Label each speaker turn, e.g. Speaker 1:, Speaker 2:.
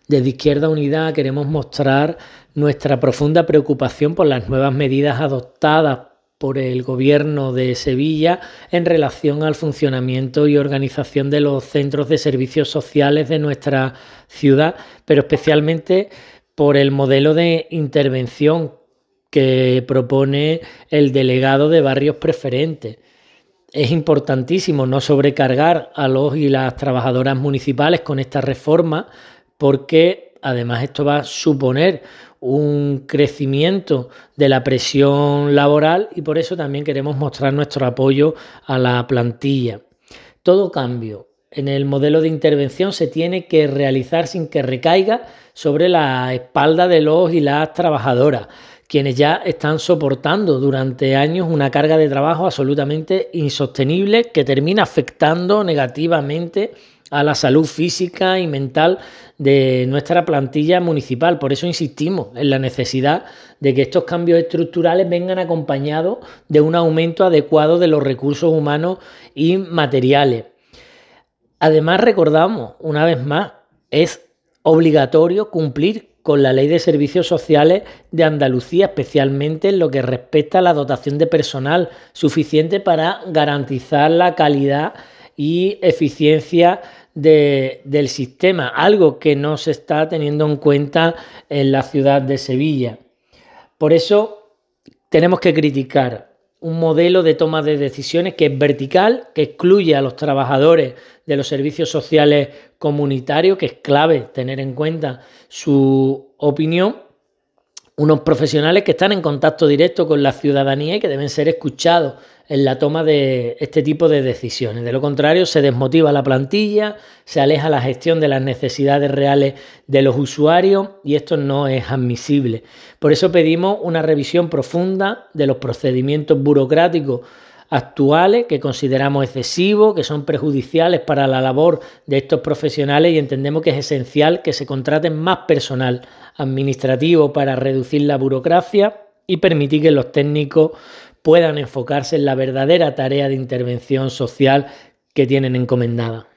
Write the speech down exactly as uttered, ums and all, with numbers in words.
Speaker 1: Desde Izquierda Unida queremos mostrar nuestra profunda preocupación por las nuevas medidas adoptadas por el Gobierno de Sevilla en relación al funcionamiento y organización de los centros de servicios sociales de nuestra ciudad, pero especialmente por el modelo de intervención que propone el delegado de barrios preferentes. Es importantísimo no sobrecargar a los y las trabajadoras municipales con esta reforma, porque además esto va a suponer un crecimiento de la presión laboral y por eso también queremos mostrar nuestro apoyo a la plantilla. Todo cambio en el modelo de intervención se tiene que realizar sin que recaiga sobre la espalda de los y las trabajadoras, quienes ya están soportando durante años una carga de trabajo absolutamente insostenible que termina afectando negativamente a la salud física y mental de nuestra plantilla municipal. Por eso insistimos en la necesidad de que estos cambios estructurales vengan acompañados de un aumento adecuado de los recursos humanos y materiales. Además, recordamos, una vez más, es obligatorio cumplir con la Ley de Servicios Sociales de Andalucía, especialmente en lo que respecta a la dotación de personal suficiente para garantizar la calidad y eficiencia de, del sistema, algo que no se está teniendo en cuenta en la ciudad de Sevilla. Por eso tenemos que criticar un modelo de toma de decisiones que es vertical, que excluye a los trabajadores de los servicios sociales comunitarios, que es clave tener en cuenta su opinión, unos profesionales que están en contacto directo con la ciudadanía y que deben ser escuchados en la toma de este tipo de decisiones. De lo contrario, se desmotiva la plantilla, se aleja la gestión de las necesidades reales de los usuarios y esto no es admisible. Por eso pedimos una revisión profunda de los procedimientos burocráticos actuales que consideramos excesivos, que son perjudiciales para la labor de estos profesionales y entendemos que es esencial que se contraten más personal administrativo para reducir la burocracia y permitir que los técnicos puedan enfocarse en la verdadera tarea de intervención social que tienen encomendada.